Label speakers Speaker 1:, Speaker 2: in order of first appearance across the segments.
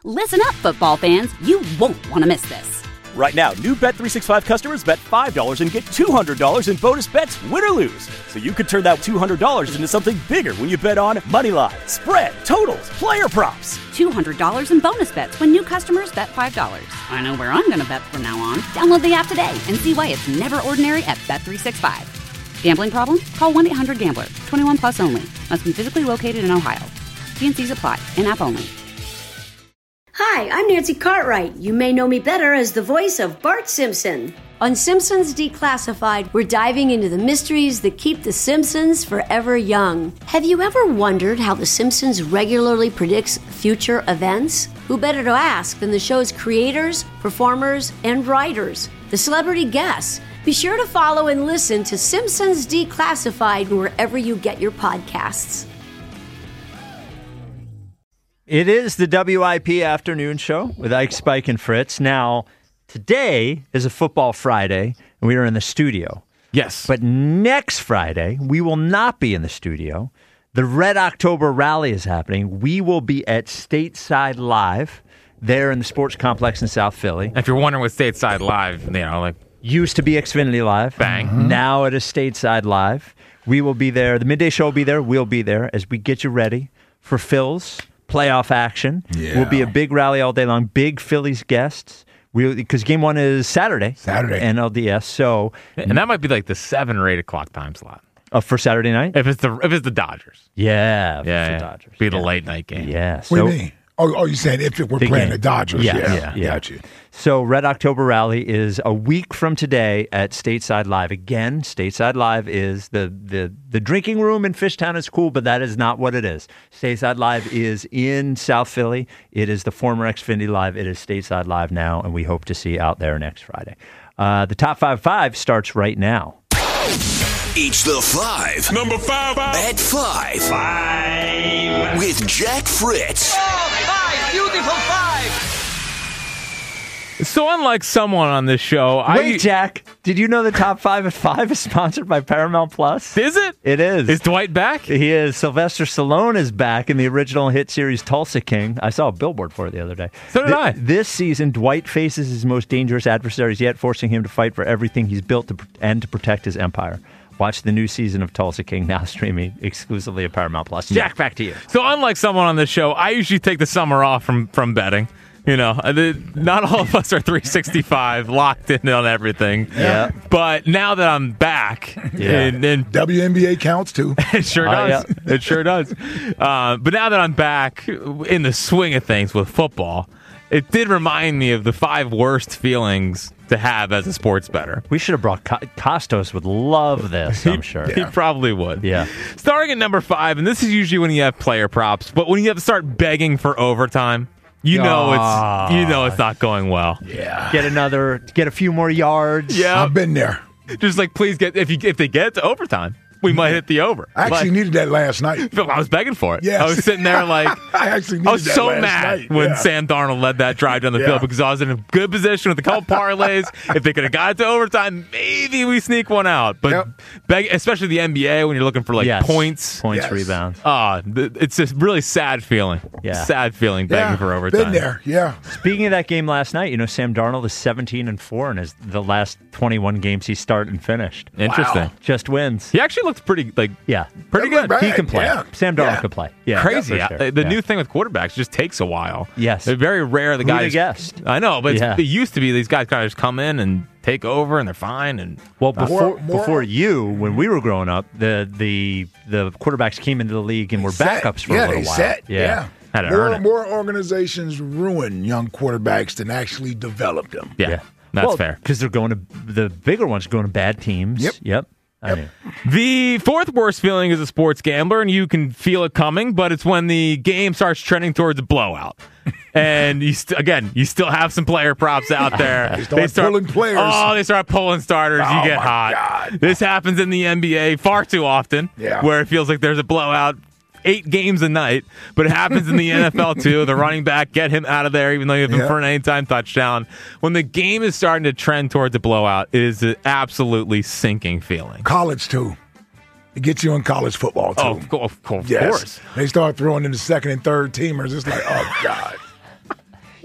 Speaker 1: Listen up, football fans. You won't want to miss this.
Speaker 2: Right now, new Bet365 customers bet $5 and get $200 in bonus bets, win or lose. So you could turn that $200 into something bigger when you bet on money line, spread, totals, player props.
Speaker 1: $200 in bonus bets when new customers bet $5. I know where I'm going to bet from now on. Download the app today and see why it's never ordinary at Bet365. Gambling problem? Call 1-800-GAMBLER. 21 plus only. Must be physically located in Ohio. T&Cs apply. In-app only.
Speaker 3: Hi, I'm Nancy Cartwright. You may know me better as the voice of Bart Simpson. On Simpsons Declassified, we're diving into the mysteries that keep the Simpsons forever young. Have you ever wondered how The Simpsons regularly predicts future events? Who better to ask than the show's creators, performers, and writers, the celebrity guests? Be sure to follow and listen to Simpsons Declassified wherever you get your podcasts.
Speaker 4: It is the WIP Afternoon Show with Ike, Spike, and Fritz. Now, today is a Football Friday, and we are in the studio.
Speaker 5: Yes.
Speaker 4: But next Friday, we will not be in the studio. The Red October Rally is happening. We will be at Stateside Live there in the Sports Complex in South Philly.
Speaker 5: If you're wondering what Stateside Live,
Speaker 4: used to be Xfinity Live.
Speaker 5: Bang.
Speaker 4: Mm-hmm. Now it is Stateside Live. We will be there. The midday show will be there. We'll be there as we get you ready for Phil's playoff action.
Speaker 6: Yeah.
Speaker 4: Will be a big rally all day long. Big Phillies guests. Because game one is Saturday. NLDS. So,
Speaker 5: and that might be like the 7 or 8 o'clock time slot
Speaker 4: for Saturday night.
Speaker 5: If it's the Dodgers.
Speaker 4: Yeah.
Speaker 5: The
Speaker 4: Dodgers.
Speaker 5: Be the late night game.
Speaker 4: Yeah.
Speaker 6: What do you mean? Oh, you're saying if we're playing
Speaker 4: game.
Speaker 6: the Dodgers?
Speaker 4: Yeah.
Speaker 6: Got you.
Speaker 4: So Red October Rally is a week from today at Stateside Live. Again, Stateside Live is the drinking room in Fishtown is cool, but that is not what it is. Stateside Live is in South Philly. It is the former Xfinity Live. It is Stateside Live now, and we hope to see you out there next Friday. The Top 5 starts right now.
Speaker 7: It's the 5.
Speaker 8: Number 5.
Speaker 7: At 5. With Jack Fritz.
Speaker 8: Oh, 5. Beautiful 5.
Speaker 5: So unlike someone on this show...
Speaker 4: Wait, Jack, did you know the Top 5 at 5 is sponsored by Paramount Plus?
Speaker 5: Is it?
Speaker 4: It is.
Speaker 5: Is Dwight back?
Speaker 4: He is. Sylvester Stallone is back in the original hit series Tulsa King. I saw a billboard for it the other day.
Speaker 5: So did I.
Speaker 4: This season, Dwight faces his most dangerous adversaries yet, forcing him to fight for everything he's built and to protect his empire. Watch the new season of Tulsa King, now streaming exclusively at Paramount Plus. Jack, back to you.
Speaker 5: So unlike someone on this show, I usually take the summer off from betting. Not all of us are 365 locked in on everything.
Speaker 4: Yeah.
Speaker 5: But now that I'm back, and
Speaker 6: WNBA counts too.
Speaker 5: It sure does.
Speaker 4: Yeah.
Speaker 5: It sure does. But now that I'm back in the swing of things with football, it did remind me of the 5 worst feelings to have as a sports bettor.
Speaker 4: We should have brought Costos would love this, I'm sure.
Speaker 5: He probably would.
Speaker 4: Yeah.
Speaker 5: Starting at number 5, and this is usually when you have player props, but when you have to start begging for overtime, you know it's not going well.
Speaker 6: Yeah.
Speaker 4: Get a few more yards.
Speaker 5: Yeah.
Speaker 6: I've been there.
Speaker 5: Just please if they get to overtime, we might hit the over.
Speaker 6: I actually needed that last night.
Speaker 5: I was begging for it.
Speaker 6: Yes.
Speaker 5: I was sitting there
Speaker 6: I actually needed
Speaker 5: I was
Speaker 6: that
Speaker 5: so
Speaker 6: last
Speaker 5: mad
Speaker 6: night.
Speaker 5: when Sam Darnold led that drive down the field because I was in a good position with a couple parlays. If they could have got it to overtime, maybe we sneak one out. But especially the NBA when you're looking for points,
Speaker 4: rebounds.
Speaker 5: It's a really sad feeling.
Speaker 4: Yeah.
Speaker 5: Sad feeling begging for overtime.
Speaker 6: Been there. Yeah.
Speaker 4: Speaking of that game last night, Sam Darnold is 17-4 in the last 21 games he started and finished.
Speaker 5: Interesting.
Speaker 4: Wow. Just wins.
Speaker 5: He actually looked pretty pretty good.
Speaker 4: He can play. Yeah. Sam Darnold can play. Yeah,
Speaker 5: crazy.
Speaker 4: Sure.
Speaker 5: The new thing with quarterbacks just takes a while.
Speaker 4: Yes.
Speaker 5: They're very rare. The guys.
Speaker 4: Guessed?
Speaker 5: I know, but it used to be these guys kind of just come in and take over and they're fine. And
Speaker 4: before you, when we were growing up, the quarterbacks came into the league and were backups for a little while.
Speaker 6: Yeah.
Speaker 5: Had to earn it.
Speaker 6: More organizations ruin young quarterbacks than actually develop them.
Speaker 5: Yeah. That's fair.
Speaker 4: Because the bigger ones are going to bad teams. Yep.
Speaker 5: The 4th worst feeling is a sports gambler, and you can feel it coming, but it's when the game starts trending towards a blowout. And you still have some player props out there.
Speaker 6: They start pulling players.
Speaker 5: Oh, they start pulling starters. You get hot.
Speaker 6: God.
Speaker 5: This happens in the NBA far too often, where it feels like there's a blowout 8 games a night, but it happens in the NFL too. The running back, get him out of there, even though you have him for an anytime touchdown. When the game is starting to trend towards a blowout, it is an absolutely sinking feeling.
Speaker 6: College too. It gets you in college football too.
Speaker 5: Of course.
Speaker 6: They start throwing in the second and third teamers. It's like, oh God.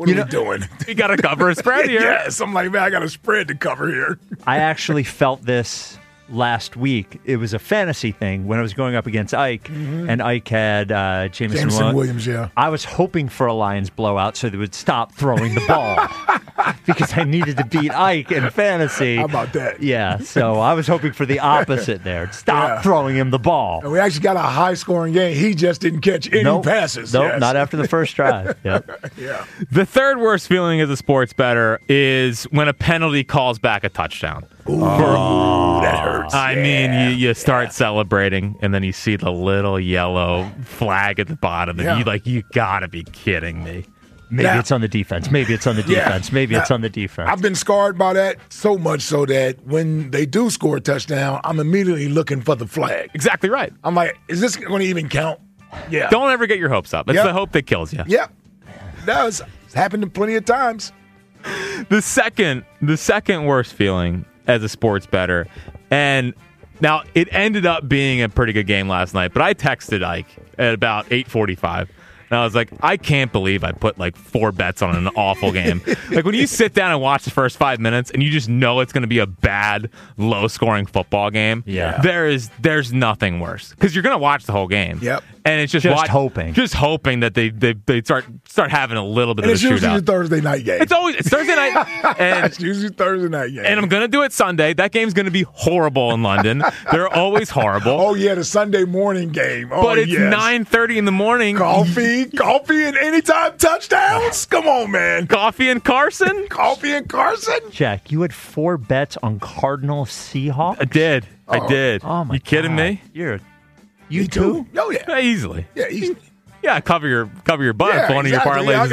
Speaker 6: What are we doing?
Speaker 5: You got to cover a spread here.
Speaker 6: Yes, I'm like, man, I got a spread to cover here.
Speaker 4: I actually felt this last week. It was a fantasy thing when I was going up against Ike, and Ike had Jameson
Speaker 6: Williams, yeah.
Speaker 4: I was hoping for a Lions blowout so they would stop throwing the ball because I needed to beat Ike in fantasy.
Speaker 6: How about that?
Speaker 4: Yeah, so I was hoping for the opposite there. Stop throwing him the ball.
Speaker 6: And we actually got a high-scoring game. He just didn't catch any passes.
Speaker 4: Nope, not after the first drive. Yep.
Speaker 6: Yeah.
Speaker 5: The third worst feeling as a sports bettor is when a penalty calls back a touchdown.
Speaker 6: Ooh, that hurts.
Speaker 5: I mean, you start celebrating, and then you see the little yellow flag at the bottom, and you gotta be kidding me.
Speaker 4: Maybe it's on the defense. Maybe it's on the defense. Maybe it's on the defense.
Speaker 6: I've been scarred by that so much so that when they do score a touchdown, I'm immediately looking for the flag.
Speaker 5: Exactly right.
Speaker 6: I'm like, is this going to even count? Yeah.
Speaker 5: Don't ever get your hopes up. It's the hope that kills you.
Speaker 6: Yep. It's happened plenty of times.
Speaker 5: The second worst feeling as a sports bettor, and now it ended up being a pretty good game last night, but I texted Ike at about 8:45. And I was like, I can't believe I put like 4 bets on an awful game. Like when you sit down and watch the first 5 minutes and you just know it's going to be a bad, low-scoring football game.
Speaker 4: Yeah.
Speaker 5: There's nothing worse because you're going to watch the whole game.
Speaker 6: Yep.
Speaker 5: And it's just
Speaker 4: hoping
Speaker 5: that they start having a little bit of a shootout.
Speaker 6: It's usually a Thursday night game.
Speaker 5: It's Thursday night. And
Speaker 6: it's usually Thursday night game.
Speaker 5: And I'm going to do it Sunday. That game's going to be horrible in London. They're always horrible.
Speaker 6: Oh yeah, the Sunday morning game. Oh,
Speaker 5: but it's 9:30 in the morning.
Speaker 6: Coffee and anytime touchdowns. Come on, man.
Speaker 5: Coffee and Carson.
Speaker 4: Jack, you had 4 bets on Cardinals Seahawks?
Speaker 5: I did.
Speaker 4: Oh my!
Speaker 5: You kidding me?
Speaker 4: You too?
Speaker 6: Oh yeah.
Speaker 5: Easily.
Speaker 6: Yeah, easily.
Speaker 5: Yeah, cover your butt for one of your parlays.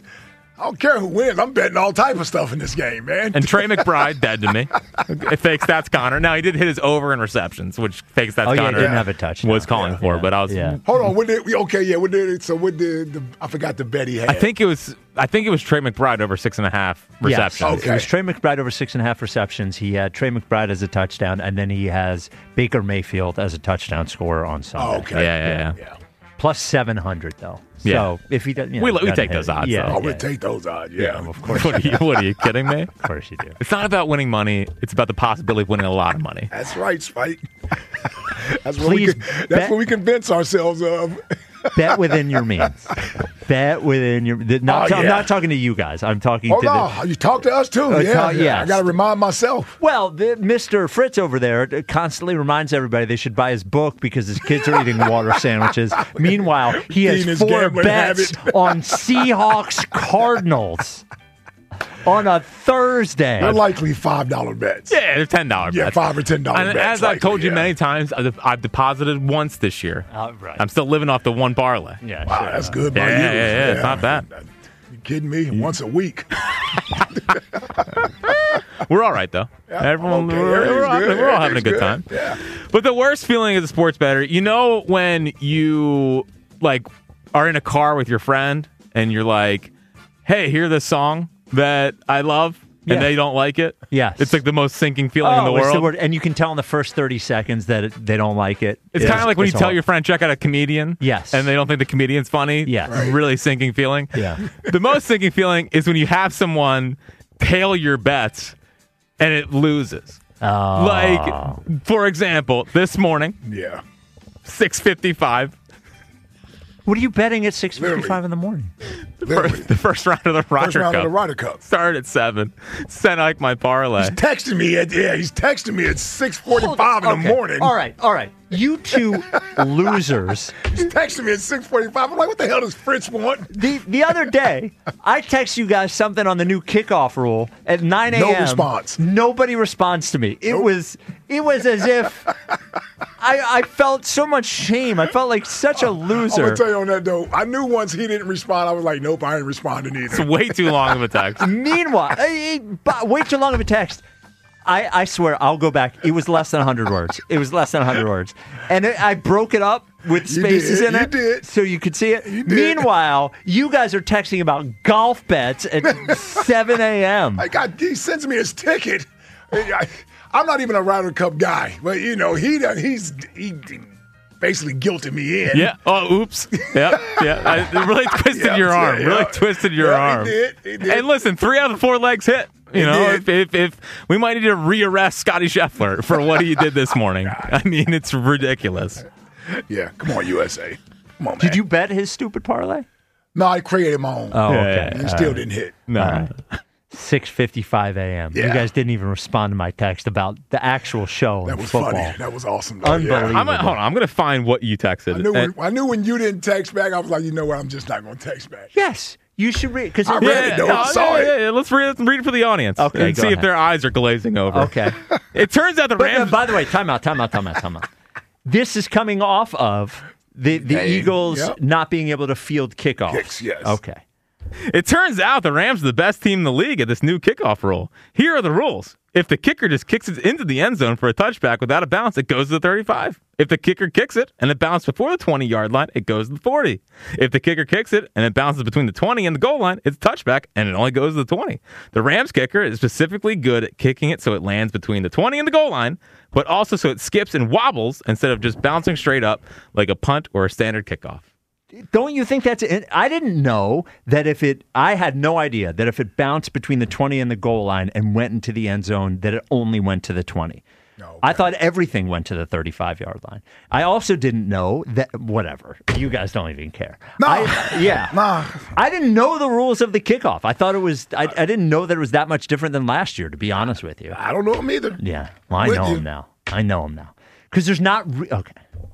Speaker 6: I don't care who wins. I'm betting all type of stuff in this game, man.
Speaker 5: And Trey McBride dead to me. Fake stats Connor. Now he did hit his over in receptions, which fake stats Connor
Speaker 4: didn't have a touchdown.
Speaker 5: Was calling for. But I was
Speaker 6: Hold on. What did I forgot the bet he had.
Speaker 5: I think it was Trey McBride over 6.5 receptions.
Speaker 4: Yes. Okay. It was Trey McBride over 6.5 receptions. He had Trey McBride as a touchdown, and then he has Baker Mayfield as a touchdown scorer on Sunday.
Speaker 6: Oh, okay.
Speaker 5: Yeah.
Speaker 4: Plus 700 though. So if he does,
Speaker 5: we take those odds.
Speaker 4: Yeah,
Speaker 6: I would take those odds. Yeah,
Speaker 4: of course.
Speaker 5: What are you kidding me?
Speaker 4: Of course you do.
Speaker 5: It's not about winning money. It's about the possibility of winning a lot of money.
Speaker 6: That's right, Spike. That's what we convince ourselves of.
Speaker 4: Bet within your means. Bet within your. I'm not talking to you guys. I'm talking to.
Speaker 6: You talk to us too. Yeah. I got to remind myself.
Speaker 4: Well, Mr. Fritz over there constantly reminds everybody they should buy his book because his kids are eating water sandwiches. Meanwhile, he has 4 bets on Seahawks Cardinals on a Thursday.
Speaker 6: They're likely $5 bets.
Speaker 5: Yeah, they're $10 bets.
Speaker 6: Yeah, $5 or $10
Speaker 5: and
Speaker 6: bets.
Speaker 5: As I've told you many times, I've deposited once this year.
Speaker 4: Right.
Speaker 5: I'm still living off the one parlay.
Speaker 4: Yeah,
Speaker 6: wow,
Speaker 4: sure.
Speaker 6: that's good by you.
Speaker 5: Yeah, it's not bad.
Speaker 6: You kidding me? Once a week.
Speaker 5: We're all right though.
Speaker 6: Yeah.
Speaker 5: Everyone,
Speaker 6: Okay.
Speaker 5: we're all having a good time.
Speaker 6: Yeah.
Speaker 5: But the worst feeling as a sports bettor, when you are in a car with your friend and you're like, "Hey, hear this song that I love," and they don't like it.
Speaker 4: Yes.
Speaker 5: It's like the most sinking feeling in the world.
Speaker 4: It's the word, and you can tell in the first 30 seconds that they don't like it.
Speaker 5: It's kind of like when you tell your friend, check out a comedian.
Speaker 4: Yes.
Speaker 5: And they don't think the comedian's funny.
Speaker 4: Yes.
Speaker 5: Right. Really sinking feeling.
Speaker 4: Yeah.
Speaker 5: The most sinking feeling is when you have someone tail your bets and it loses.
Speaker 4: Oh.
Speaker 5: Like, for example, this morning.
Speaker 6: Yeah.
Speaker 5: 6:55.
Speaker 4: What are you betting at 6:55 in the morning?
Speaker 5: The first round of the Ryder Cup. Started at 7. Sent Ike my parlay.
Speaker 6: He's texting me at 6:45 in the morning.
Speaker 4: All right. You two losers.
Speaker 6: He's texting me at 6:45. I'm like, what the hell does Fritz want?
Speaker 4: The other day, I text you guys something on the new kickoff rule at 9 a.m.
Speaker 6: No response.
Speaker 4: Nobody responds to me. It was as if I felt so much shame. I felt like such a loser.
Speaker 6: I'm going to tell you on that, though. I knew once he didn't respond, I was like, nope, I ain't responding either.
Speaker 5: It's way too long of a text.
Speaker 4: Meanwhile, way too long of a text. I swear, I'll go back. It was less than 100 words. And I broke it up with spaces in it.
Speaker 6: You did.
Speaker 4: So you could see it. Meanwhile, you guys are texting about golf bets at 7 a.m.
Speaker 6: He sends me his ticket. I'm not even a Ryder Cup guy, but, he basically guilted me in.
Speaker 5: Yeah. Oh, oops. Yeah. Yeah. It really twisted your arm. Really twisted your arm.
Speaker 6: It did.
Speaker 5: And listen, 3 out of the 4 legs hit. You know, if we might need to rearrest Scotty Scheffler for what he did this morning. I mean, it's ridiculous.
Speaker 6: Yeah. Come on, USA. Come on, man.
Speaker 4: Did you bet his stupid parlay?
Speaker 6: No, I created my own.
Speaker 4: Oh, okay.
Speaker 6: And it still didn't hit.
Speaker 5: No.
Speaker 4: All right. 6:55 a.m.
Speaker 6: Yeah.
Speaker 4: You guys didn't even respond to my text about the actual show
Speaker 6: That
Speaker 4: and
Speaker 6: was
Speaker 4: football.
Speaker 6: funny. That was awesome. Though.
Speaker 4: Unbelievable.
Speaker 6: Yeah.
Speaker 5: Hold on. I'm going to find what you texted.
Speaker 6: I knew when you didn't text back, I was like, you know what? I'm just not going to text back.
Speaker 4: Yes, you should read because
Speaker 6: I read it, though. I saw it.
Speaker 5: Yeah. Let's read it for the audience.
Speaker 4: Okay,
Speaker 5: and
Speaker 4: go
Speaker 5: see if
Speaker 4: ahead.
Speaker 5: their eyes are glazing over.
Speaker 4: Okay.
Speaker 5: It turns out the Rams.
Speaker 4: By the way, time out. This is coming off of the Eagles not being able to field kickoffs.
Speaker 6: Kicks, yes.
Speaker 4: Okay.
Speaker 5: It turns out the Rams are the best team in the league at this new kickoff rule. Here are the rules. If the kicker just kicks it into the end zone for a touchback without a bounce, it goes to the 35. If the kicker kicks it and it bounced before the 20-yard line, it goes to the 40. If the kicker kicks it and it bounces between the 20 and the goal line, it's a touchback and it only goes to the 20. The Rams kicker is specifically good at kicking it so it lands between the 20 and the goal line, but also so it skips and wobbles instead of just bouncing straight up like a punt or a standard kickoff.
Speaker 4: Don't you think that's it? I didn't know that I had no idea that if it bounced between the 20 and the goal line and went into the end zone, that it only went to the 20.
Speaker 6: No, okay.
Speaker 4: I thought everything went to the 35-yard line. I also didn't know that, whatever. You guys don't even care.
Speaker 6: No.
Speaker 4: I didn't know the rules of the kickoff. I thought it was, I didn't know that it was that much different than last year, to be honest with you.
Speaker 6: I don't know him either.
Speaker 4: Yeah. Well, I know him now. Because there's not, okay.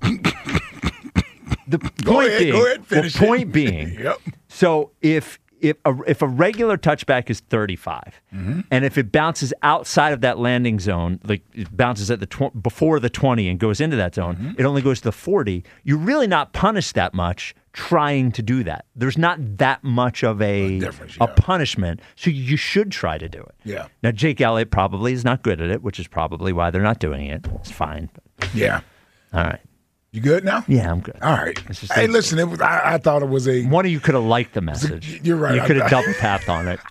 Speaker 4: The point being,
Speaker 6: Yep.
Speaker 4: So if a regular touchback is 35, and if it bounces outside of that landing zone, like it bounces at before the 20 and goes into that zone, it only goes to the 40. You're really not punished that much trying to do that. There's not that much of a punishment, so you should try to do it.
Speaker 6: Yeah.
Speaker 4: Now Jake Elliott probably is not good at it, which is probably why they're not doing it. It's fine.
Speaker 6: Yeah.
Speaker 4: All right.
Speaker 6: You good now?
Speaker 4: Yeah, I'm good.
Speaker 6: All right. Hey, listen, I thought it was a...
Speaker 4: One of you could have liked the message.
Speaker 6: You're right.
Speaker 4: You could have double tapped on it.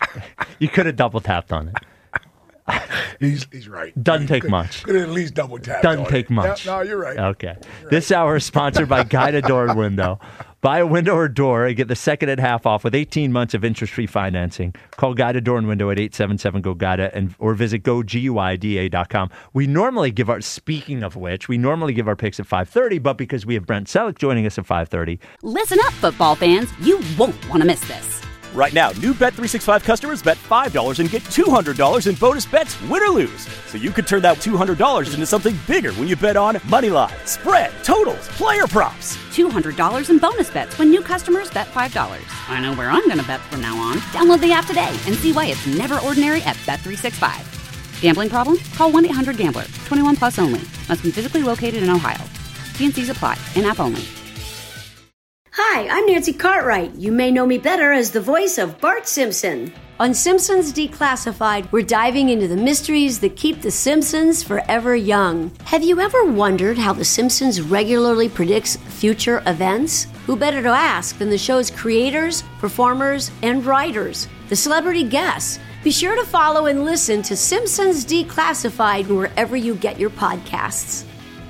Speaker 6: He's right.
Speaker 4: Doesn't take much.
Speaker 6: Could have at least double tapped.
Speaker 4: Doesn't take much.
Speaker 6: No, you're right.
Speaker 4: Okay. This hour is sponsored by Guided Door and Window. Buy a window or door and get the second at half off with 18 months of interest-free financing. Call Guided Door and Window at 877-GO-GUIDA or visit GoGUIDA.com. Speaking of which, we normally give our picks at 5:30, but because we have Brent Selleck joining us at 5:30.
Speaker 1: Listen up, football fans. You won't want to miss this.
Speaker 2: Right now, new Bet365 customers bet $5 and get $200 in bonus bets, win or lose. So you could turn that $200 into something bigger when you bet on moneyline, spread, totals, player props.
Speaker 1: $200 in bonus bets when new customers bet $5. I know where I'm going to bet from now on. Download the app today and see why it's never ordinary at Bet365. Gambling problem? Call 1-800-GAMBLER. 21 plus only. Must be physically located in Ohio. T&Cs apply. In-app only.
Speaker 3: Hi, I'm Nancy Cartwright. You may know me better as the voice of Bart Simpson. On Simpsons Declassified, we're diving into the mysteries that keep the Simpsons forever young. Have you ever wondered how the Simpsons regularly predicts future events? Who better to ask than the show's creators, performers, and writers, the celebrity guests? Be sure to follow and listen to Simpsons Declassified wherever you get your podcasts.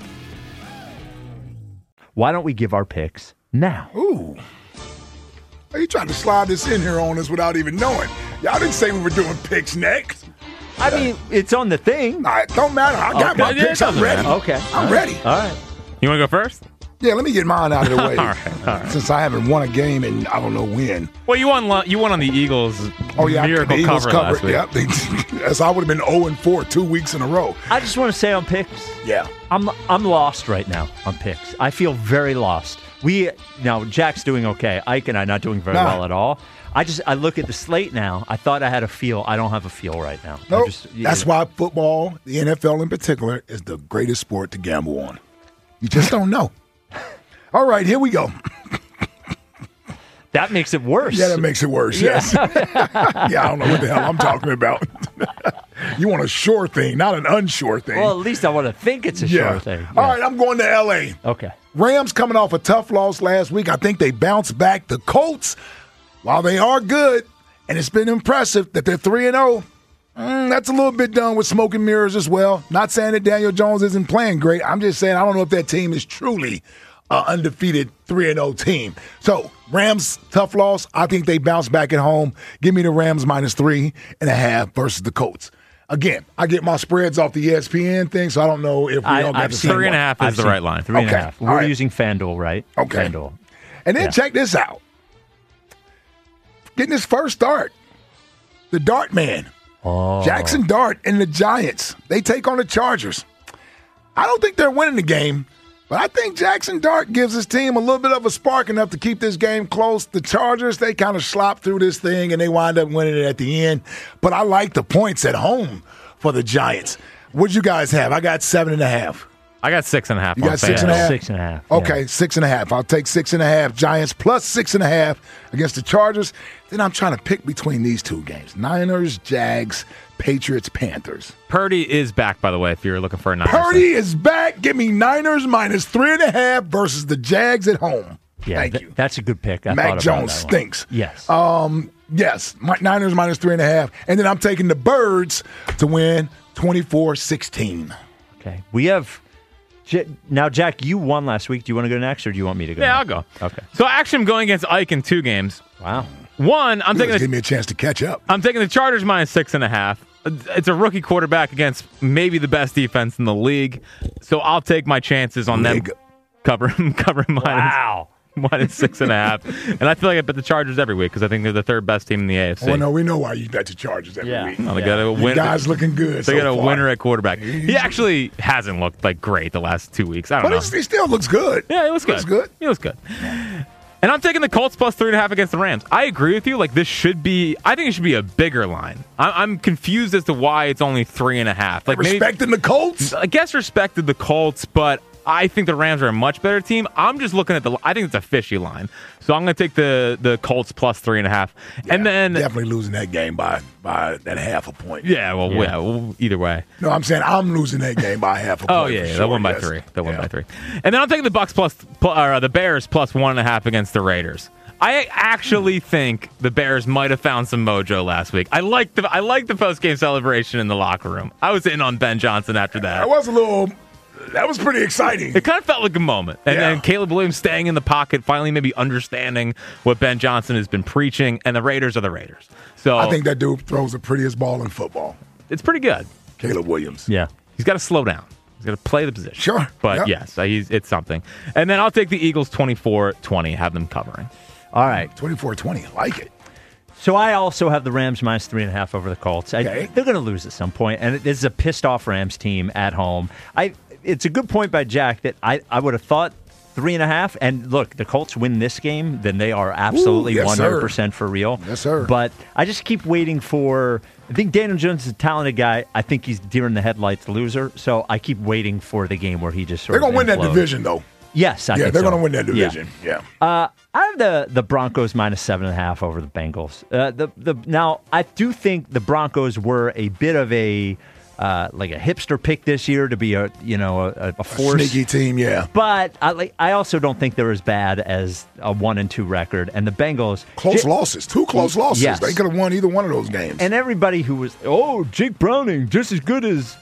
Speaker 4: Why don't we give our picks now?
Speaker 6: Ooh. Are you trying to slide this in here on us without even knowing? Y'all didn't say we were doing picks next.
Speaker 4: I mean, it's on the thing.
Speaker 6: All right, don't matter. I got my picks. I'm ready.
Speaker 4: Okay.
Speaker 6: I'm ready.
Speaker 4: All right.
Speaker 5: You want to go first?
Speaker 6: Yeah, let me get mine out of the way.
Speaker 5: All right.
Speaker 6: Since I haven't won a game and I don't know when.
Speaker 5: Well, you won on the Eagles miracle
Speaker 6: the Eagles
Speaker 5: cover last week.
Speaker 6: Yep. As I would have been 0-4 2 weeks in a row.
Speaker 4: I just want to say on picks.
Speaker 6: Yeah.
Speaker 4: I'm lost right now on picks. I feel very lost. Now Jack's doing okay. Ike and I not doing very well at all. I look at the slate now. I thought I had a feel. I don't have a feel right now.
Speaker 6: Nope. That's why football, the NFL in particular, is the greatest sport to gamble on. You just don't know. All right, here we go.
Speaker 4: That makes it worse.
Speaker 6: Yeah, that makes it worse, yes. Yeah, I don't know what the hell I'm talking about. You want a sure thing, not an unsure thing.
Speaker 4: Well, at least I want to think it's a sure thing. Yeah.
Speaker 6: All right, I'm going to L.A.
Speaker 4: Okay.
Speaker 6: Rams coming off a tough loss last week. I think they bounced back. The Colts, while they are good, and it's been impressive that they're 3-0, that's a little bit done with smoke and mirrors as well. Not saying that Daniel Jones isn't playing great. I'm just saying I don't know if that team is truly undefeated 3-0 team. So, Rams, tough loss. I think they bounce back at home. Give me the Rams -3.5 versus the Colts. Again, I get my spreads off the ESPN thing, so I don't know if we all got the same
Speaker 5: 3.5 is the right line.
Speaker 4: 3.5. We're
Speaker 6: right.
Speaker 4: using FanDuel, right?
Speaker 6: Okay.
Speaker 4: FanDuel.
Speaker 6: And then check this out. Getting his first start, the Dart Man. Jackson Dart and the Giants. They take on the Chargers. I don't think they're winning the game, but I think Jackson Dart gives his team a little bit of a spark enough to keep this game close. The Chargers, they kind of slop through this thing, and they wind up winning it at the end. But I like the points at home for the Giants. What'd you guys have? I got 7.5.
Speaker 5: I got 6.5.
Speaker 6: You got 6.5?
Speaker 4: 6.5.
Speaker 6: Okay, 6.5. I'll take 6.5. Giants plus 6.5 against the Chargers. Then I'm trying to pick between these two games. Niners, Jags, Patriots, Panthers.
Speaker 5: Purdy is back, by the way, if you're looking for a Niners.
Speaker 6: Purdy is back. Give me Niners -3.5 versus the Jags at home.
Speaker 4: Yeah,
Speaker 6: Thank you.
Speaker 4: That's a good pick.
Speaker 6: Mac Jones stinks.
Speaker 4: Yes.
Speaker 6: Yes, Niners -3.5. And then I'm taking the Birds to win 24-16.
Speaker 4: Okay. We have... Now, Jack, you won last week. Do you want to go next, or do you want me to go
Speaker 5: Yeah,
Speaker 4: next?
Speaker 5: I'll go.
Speaker 4: Okay.
Speaker 5: So actually, I'm going against Ike in 2 games.
Speaker 4: Wow.
Speaker 5: One, I'm taking
Speaker 6: Give me a chance to catch up.
Speaker 5: I'm taking the Chargers -6.5. It's a rookie quarterback against maybe the best defense in the league, so I'll take my chances on them covering -6.5. And I feel like I bet the Chargers every week because I think they're the 3rd best team in the AFC.
Speaker 6: Oh, no, we know why you bet the Chargers every week.
Speaker 5: Well, they got a winner.
Speaker 6: Guys looking good.
Speaker 5: They got a
Speaker 6: far.
Speaker 5: winner at quarterback. He actually hasn't looked like great the last 2 weeks. I don't know.
Speaker 6: But he still looks good.
Speaker 5: Yeah, he looks good. He looks good. And I'm taking the Colts plus 3.5 against the Rams. I agree with you. Like, this should be, I think it should be a bigger line. I'm confused as to why it's only 3.5. Like,
Speaker 6: respecting the Colts?
Speaker 5: I guess respected the Colts, but I think the Rams are a much better team. I'm just looking at I think it's a fishy line. So I'm going to take the Colts plus 3.5.
Speaker 6: Yeah,
Speaker 5: and then
Speaker 6: definitely losing that game by that half a point.
Speaker 5: Yeah, well, either way.
Speaker 6: No, I'm saying I'm losing that game by half a point.
Speaker 5: Oh, yeah, they won by 3. They won by 3. And then I'm taking the Bucks the Bears plus 1.5 against the Raiders. I actually think the Bears might have found some mojo last week. I like the post-game celebration in the locker room. I was in on Ben Johnson after that.
Speaker 6: That was pretty exciting.
Speaker 5: It kind of felt like a moment. And then Caleb Williams staying in the pocket, finally maybe understanding what Ben Johnson has been preaching, and the Raiders are the Raiders. So
Speaker 6: I think that dude throws the prettiest ball in football.
Speaker 5: It's pretty good.
Speaker 6: Caleb Williams.
Speaker 4: Yeah.
Speaker 5: He's got to slow down. He's got to play the position.
Speaker 6: Sure.
Speaker 5: But yes, it's something. And then I'll take the Eagles 24-20, have them covering.
Speaker 4: All right.
Speaker 6: 24-20. I like it.
Speaker 4: So I also have the Rams -3.5 over the Colts. They're going to lose at some point, and this is a pissed-off Rams team at home. It's a good point by Jack that I would have thought 3.5. And look, the Colts win this game, then they are absolutely 100% for real.
Speaker 6: Yes, sir.
Speaker 4: But I just keep waiting for. I think Daniel Jones is a talented guy. I think he's deer in the headlights loser. So I keep waiting for the game where he just sort of.
Speaker 6: They're going to win that
Speaker 4: implodes.
Speaker 6: division, though.
Speaker 4: Yes, I think
Speaker 6: they're
Speaker 4: so.
Speaker 6: going to win that division. Yeah.
Speaker 4: I have the Broncos -7.5 over the Bengals. Now I do think the Broncos were a bit of a like a hipster pick this year to be a force.
Speaker 6: A sneaky team, yeah.
Speaker 4: But I also don't think they're as bad as a 1-2 record. And the Bengals
Speaker 6: close losses, 2 close losses.
Speaker 4: Yes.
Speaker 6: They could have won either one of those games.
Speaker 4: And everybody who was Jake Browning just as good as.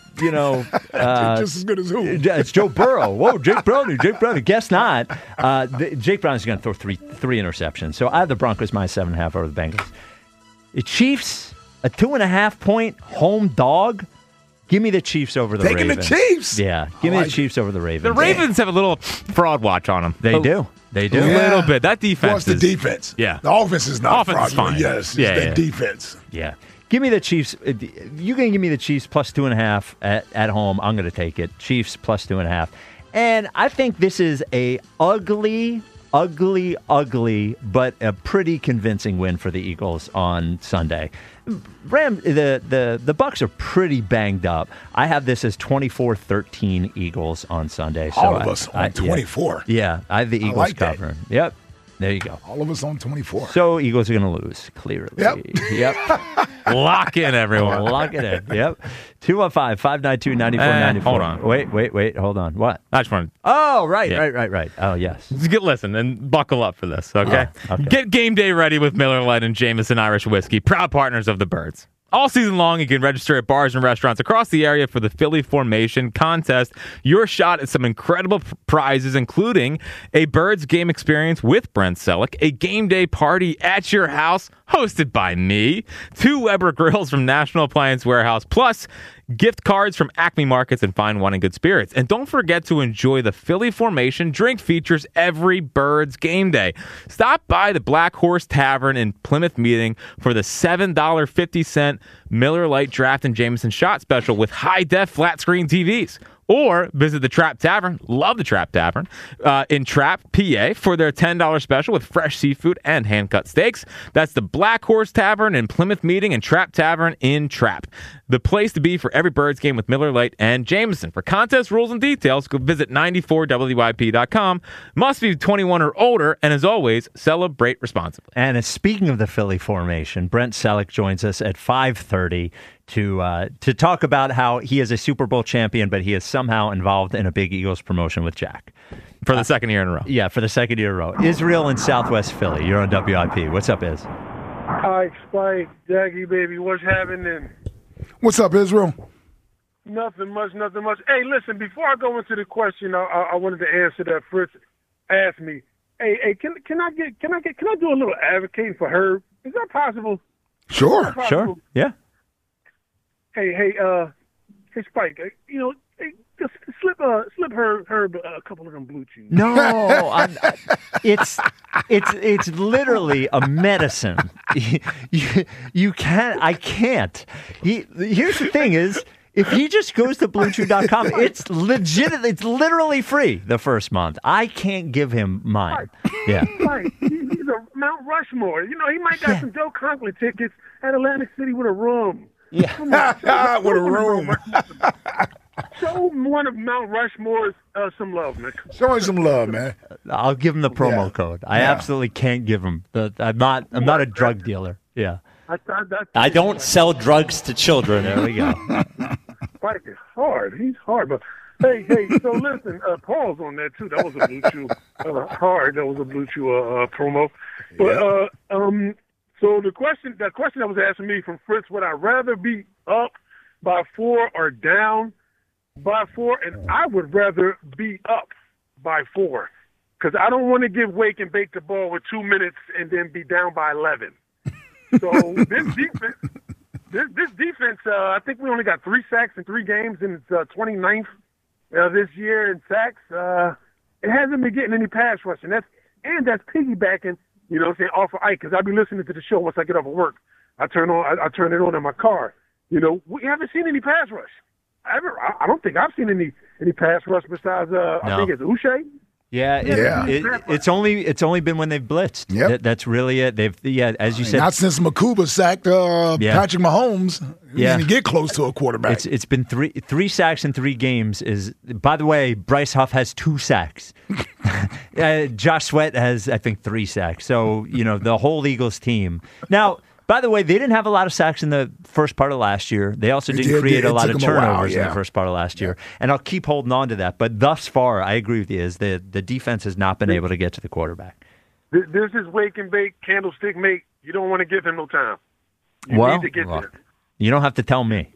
Speaker 6: Just as good as who?
Speaker 4: It's Joe Burrow. Whoa, Jake Browning. Guess not. Jake Browning's going to throw three interceptions. So I have the Broncos -7.5 over the Bengals. The Chiefs, a 2.5-point home dog. Give me the Chiefs over the Ravens.
Speaker 6: Taking the Chiefs?
Speaker 4: Yeah, give me the Chiefs over the Ravens.
Speaker 5: The Ravens have a little fraud watch on them.
Speaker 4: They do. They do.
Speaker 5: A little bit. That defense
Speaker 6: Well, it's the defense.
Speaker 5: Yeah.
Speaker 6: The offense is not
Speaker 5: Offense is
Speaker 6: fraudulent.
Speaker 5: fine.
Speaker 6: Yes, it's the defense.
Speaker 4: Yeah. Give me the Chiefs. You can give me the Chiefs plus 2.5 at home. I'm going to take it. Chiefs plus 2.5. And I think this is a ugly, but a pretty convincing win for the Eagles on Sunday. The Bucs are pretty banged up. I have this as 24-13 Eagles on Sunday. So
Speaker 6: All of us on 24.
Speaker 4: Yeah, I have the Eagles
Speaker 6: like that.
Speaker 4: covering. Yep. There you go.
Speaker 6: All of us on 24.
Speaker 4: So Eagles are going to lose, clearly. Yep.
Speaker 5: Lock in, everyone.
Speaker 4: Lock it in. Yep. 215-592-9494.
Speaker 5: Hold on.
Speaker 4: Wait. Hold on. What?
Speaker 5: I just wanted.
Speaker 4: Oh, right. Oh, yes.
Speaker 5: Listen and buckle up for this, okay?
Speaker 4: Okay.
Speaker 5: Get game day ready with Miller Lite and Jameson Irish Whiskey, proud partners of the Birds. All season long, you can register at bars and restaurants across the area for the Philly Formation contest. Your shot at some incredible prizes, including a Birds game experience with Brent Selleck, a game day party at your house hosted by me, 2 Weber grills from National Appliance Warehouse, plus gift cards from Acme Markets and Fine Wine and Good Spirits. And don't forget to enjoy the Philly Formation drink features every Birds game day. Stop by the Black Horse Tavern in Plymouth Meeting for the $7.50 Miller Lite Draft and Jameson shot special with high-def flat-screen TVs. Or visit the Trap Tavern, love the Trap Tavern, in Trap, PA, for their $10 special with fresh seafood and hand-cut steaks. That's the Black Horse Tavern in Plymouth Meeting and Trap Tavern in Trap. The place to be for every Birds game with Miller Lite and Jameson. For contest rules and details, go visit 94wyp.com. Must be 21 or older, and as always, celebrate responsibly.
Speaker 4: And speaking of the Philly Formation, Brent Selleck joins us at 5:30 to talk about how he is a Super Bowl champion, but he is somehow involved in a big Eagles promotion with Jack.
Speaker 5: For the second year in a row.
Speaker 4: Yeah, for the second year in a row. Israel in Southwest Philly. You're on WIP. What's up, Iz?
Speaker 9: Hi, Spike, Jackie, baby. What's happening?
Speaker 6: What's up, Israel?
Speaker 9: Nothing much. Hey, listen, before I go into the question, I wanted to answer that Fritz asked me. Hey, can I do a little advocating for Herb? Is that possible?
Speaker 6: Sure.
Speaker 4: Sure. Yeah.
Speaker 9: Hey, Spike, just slip Herb a couple of them blue chews.
Speaker 4: No, it's literally a medicine. You can't. I can't. Here's the thing: is if he just goes to BlueChew.com, it's legit. It's literally free the first month. I can't give him mine. Yeah.
Speaker 9: Right. He's a Mount Rushmore. He might got some Joe Conklin tickets at Atlantic City with a room.
Speaker 6: Yeah. With a room.
Speaker 9: Show one of Mount Rushmore's some love, man.
Speaker 6: Show him some love, man.
Speaker 4: I'll give him the promo code. I absolutely can't give him. I'm not a drug dealer. Yeah.
Speaker 10: I don't sell drugs to children.
Speaker 4: There we go.
Speaker 9: Spike is hard. He's hard, but hey. So listen, Paul's on that too. That was a Blue Chew hard. That was a Blue Chew promo. But so that question that was asking me from Fritz, would I rather be up by 4 or down by 4? And I would rather be up by 4 because I don't want to give Wake and Bake the ball with 2 minutes and then be down by 11. So this defense, I think we only got 3 sacks in 3 games, and it's 29th this year in sacks. It hasn't been getting any pass rushing. That's piggybacking. Off of Ike, because I'll be listening to the show once I get off of work. I turn it on in my car. We haven't seen any pass rush. I don't think I've seen any pass rush besides I think it's Uche.
Speaker 4: Yeah. It's only been when they've blitzed.
Speaker 6: Yep.
Speaker 4: That's really it. As you said,
Speaker 6: not since Makuba sacked Patrick Mahomes. He didn't get close to a quarterback.
Speaker 4: It's been three sacks in 3 games. By the way, Bryce Huff has 2 sacks. Josh Sweat has, I think, 3 sacks. So the whole Eagles team now. By the way, they didn't have a lot of sacks in the first part of last year. They also didn't create a lot of turnovers in the first part of last year. And I'll keep holding on to that. But thus far, I agree with you, is the defense has not been able to get to the quarterback.
Speaker 9: This is Wake and Bake, candlestick mate. You don't want to give him no time. You need to get to him.
Speaker 4: You don't have to tell me.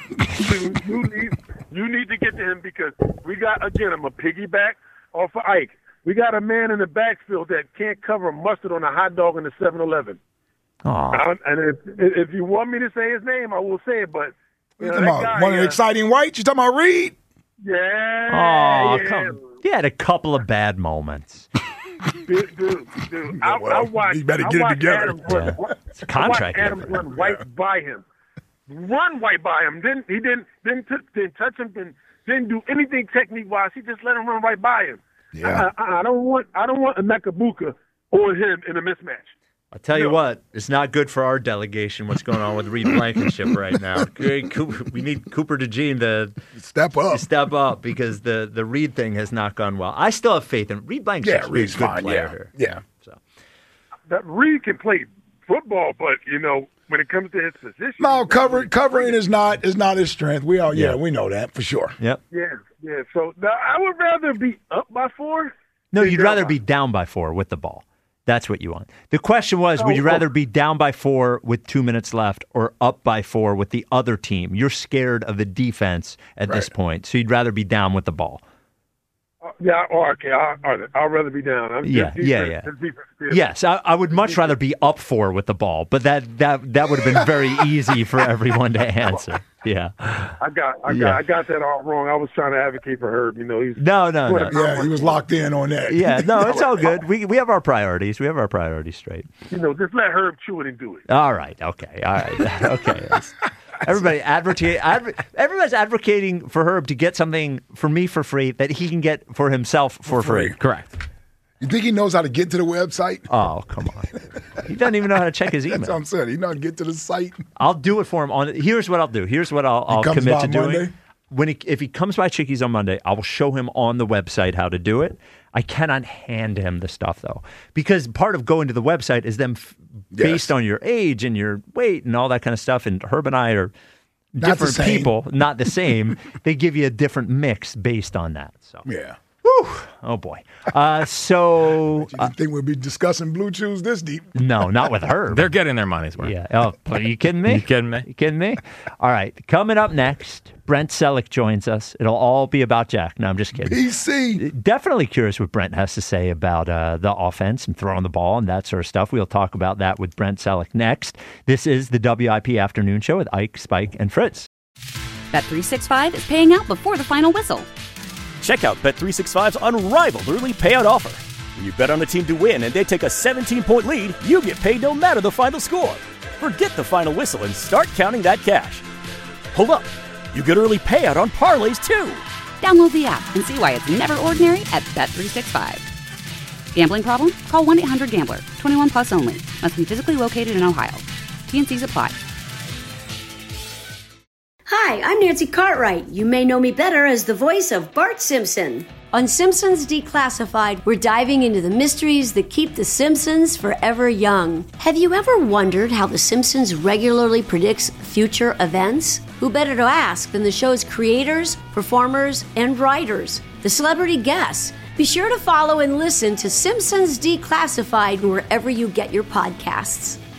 Speaker 9: you need to get to him because we got, again, I'm a piggyback off of Ike. We got a man in the backfield that can't cover mustard on a hot dog in the 7-Eleven. And if you want me to say his name, I will say it. But
Speaker 6: one of the exciting whites. You talking about Reed?
Speaker 9: Yeah.
Speaker 4: He had a couple of bad moments.
Speaker 9: Dude. I watched.
Speaker 6: You better get it together.
Speaker 4: It's a contract.
Speaker 9: Adams run right by him. Didn't touch him. Didn't do anything technique wise. He just let him run right by him.
Speaker 6: Yeah.
Speaker 9: I don't want Emeka Buka or him in a mismatch.
Speaker 4: I'll tell you what, it's not good for our delegation what's going on with Reed Blankenship right now. We need Cooper DeJean to step up because the Reed thing has not gone well. I still have faith in Reed Blankenship.
Speaker 6: Yeah, Reed's
Speaker 4: a good
Speaker 6: fine.
Speaker 4: player here.
Speaker 6: Yeah.
Speaker 4: So
Speaker 9: that Reed can play football, but when it comes to his position,
Speaker 6: no, covering is not his strength. We know that for sure.
Speaker 4: Yep.
Speaker 9: Yeah. So I would rather be up by 4.
Speaker 4: No, you'd rather be down by 4 with the ball. That's what you want. The question was, would you rather be down by 4 with 2 minutes left or up by 4 with the other team? You're scared of the defense at this point, so you'd rather be down with the ball.
Speaker 9: Okay. I'd rather be down.
Speaker 4: Yes, I would much rather be up 4 with the ball, but that would have been very easy for everyone to answer. Yeah,
Speaker 9: I got that all wrong. I was trying to advocate for Herb. He's
Speaker 4: no.
Speaker 6: Yeah, he was locked in on that.
Speaker 4: Yeah, no, it's all good. We have our priorities. We have our priorities straight.
Speaker 9: Just let Herb chew it and do it.
Speaker 4: All right. Okay. All right. Okay. Everybody's advocating for Herb to get something for me for free that he can get for himself for free.
Speaker 5: Correct.
Speaker 6: You think he knows how to get to the website?
Speaker 4: Oh, come on. He doesn't even know how to check his email.
Speaker 6: That's what I'm saying. He knows how to get to the site.
Speaker 4: I'll do it for him. Here's what I'll do. Here's what I'll commit to doing. If he comes by Chickies on Monday, I will show him on the website how to do it. I cannot hand him the stuff, though, because part of going to the website is them based on your age and your weight and all that kind of stuff. And Herb and I are different people, not the same. They give you a different mix based on that. So
Speaker 6: yeah.
Speaker 4: Whew. Oh, boy. So
Speaker 6: you didn't think we'd be discussing Blue Chews this deep?
Speaker 4: No, not with Herb.
Speaker 5: They're getting their money's worth.
Speaker 4: Yeah. Oh, are you kidding me?
Speaker 5: You kidding me?
Speaker 4: All right. Coming up next, Brent Selleck joins us. It'll all be about Jack. No, I'm just kidding.
Speaker 6: BC.
Speaker 4: Definitely curious what Brent has to say about the offense and throwing the ball and that sort of stuff. We'll talk about that with Brent Selleck next. This is the WIP Afternoon Show with Ike, Spike, and Fritz.
Speaker 1: Bet365 is paying out before the final whistle.
Speaker 2: Check out Bet365's unrivaled early payout offer. When you bet on a team to win and they take a 17-point lead, you get paid no matter the final score. Forget the final whistle and start counting that cash. Hold up. You get early payout on parlays, too.
Speaker 1: Download the app and see why it's never ordinary at Bet365. Gambling problem? Call 1-800-GAMBLER. 21 plus only. Must be physically located in Ohio. T&Cs apply.
Speaker 3: Hi, I'm Nancy Cartwright. You may know me better as the voice of Bart Simpson. On Simpsons Declassified, we're diving into the mysteries that keep the Simpsons forever young. Have you ever wondered how the Simpsons regularly predicts future events? Who better to ask than the show's creators, performers, and writers, the celebrity guests? Be sure to follow and listen to Simpsons Declassified wherever you get your podcasts.